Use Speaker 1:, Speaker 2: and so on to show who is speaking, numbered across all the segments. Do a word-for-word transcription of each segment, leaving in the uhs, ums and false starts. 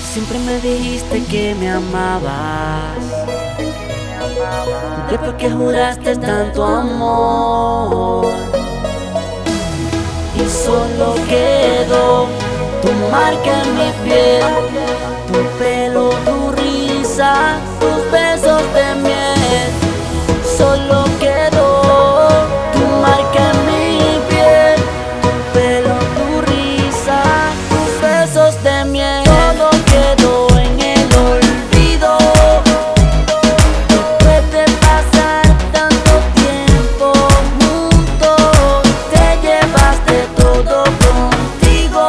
Speaker 1: Siempre me dijiste que me amabas, después que juraste tanto amor, y solo quedó tu marca en mi piel, tu pelo, tu risa, tus besos de miel. Solo quedó tu marca en mi piel, tu pelo, tu risa, tus besos de miel. Todo quedó en el olvido, después de pasar tanto tiempo juntos. Te llevaste todo contigo.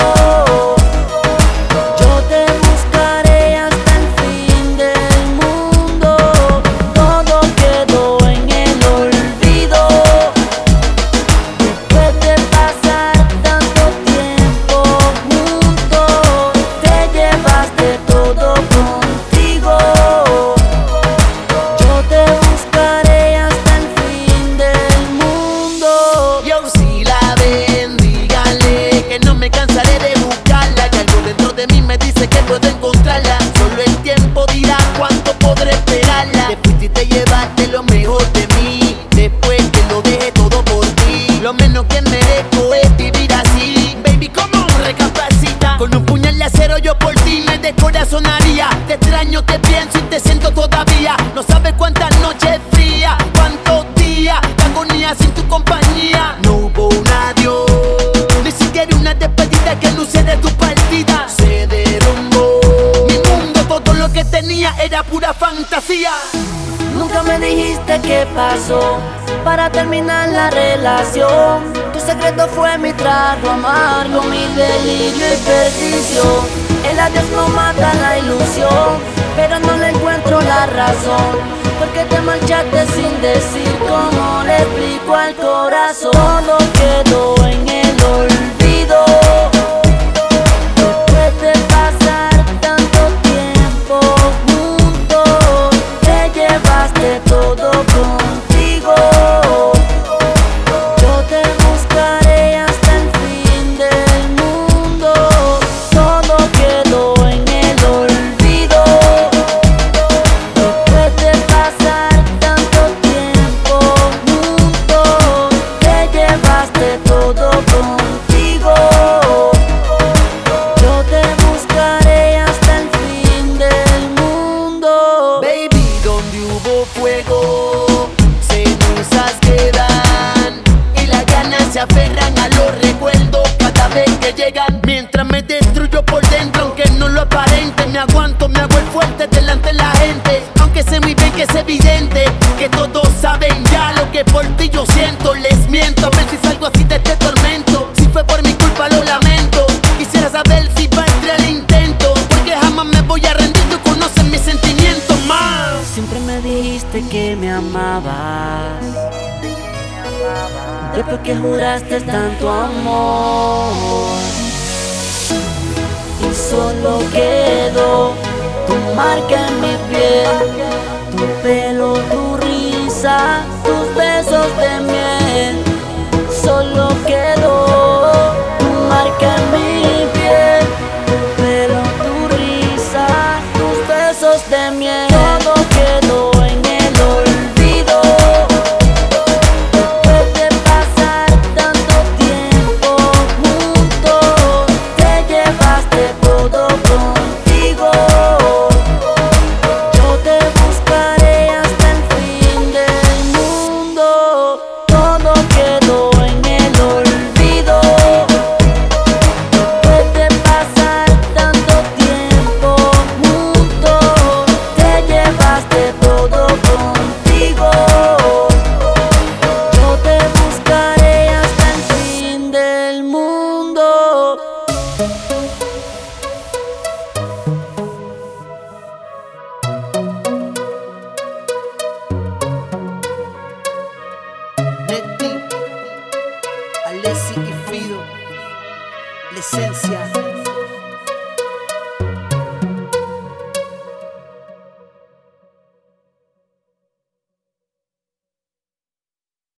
Speaker 1: Yo te buscaré hasta el fin del mundo. Todo quedó en el olvido, después de pasar tanto tiempo juntos. Te llevaste todo contigo. Yo te buscaré hasta el fin del mundo.
Speaker 2: Yo si la ven, díganle que no me cansaré de buscarla, que algo dentro de mí me dice que puedo encontrarla. Solo el tiempo dirá cuánto podré esperarla. Te fuiste y te llevaste lo mejor de mí, después que lo dejé todo por ti. Lo menos que merezco es vivir así. Baby, como recapacita, con un puñal de acero yo por ti me descorazonaría. Te extraño, te pienso y te siento todavía. No sabes cuántas noches frías, cuántos días de agonía sin tu compañía. No hubo un adiós, ni siquiera una despedida que anunciara tu partida. Se derrumbó mi mundo, todo lo que tenía era pura fantasía.
Speaker 1: Nunca me dijiste qué pasó para terminar la relación. Tu secreto fue mi trago amargo, mi delirio y perdición. El adiós no mata la ilusión, pero no le encuentro la razón. Porque te marchaste sin decir cómo le explico al corazón. Todo quedó en el olvido, después de pasar tanto tiempo juntos. Te llevaste todo contigo. Yo te buscaré hasta el fin del mundo. Todo quedó en el olvido, después de pasar tanto tiempo juntos. Te llevaste todo contigo. Yo te buscaré hasta el fin del mundo.
Speaker 2: Baby, donde hubo fuego, cenizas quedan, y las ganas se aferran a los recuerdos cada vez que llegan. Mientras me destruyo por dentro, aunque no lo aparente, me aguanto, me hago el fuerte delante de la gente. Aunque sé muy bien que es evidente que todos saben ya lo que por ti yo siento. Les miento a ver si salgo así de este tormento. Si fue por mi culpa lo lamento. Quisiera saber si valdría el intento, porque jamás me voy a rendir. Tú conoces mis sentimientos más.
Speaker 1: Siempre me dijiste que me amabas, después que juraste tanto amor, y solo quedó tu marca en mi piel, tu pelo, tu risa, tus besos de miel. Solo quedó tu marca en mi piel, tu pelo, tu risa, tus besos de miel. Todo quedó en el olvido, después de pasar tanto tiempo juntos. Te llevaste todo contigo. Yo te buscaré hasta el fin del mundo. Todo quedó en el olvido, después de pasar tanto tiempo juntos. Te llevaste todo contigo. Yo te buscaré hasta el fin del mundo.
Speaker 2: Neti, Alessi y Fido, la esencia.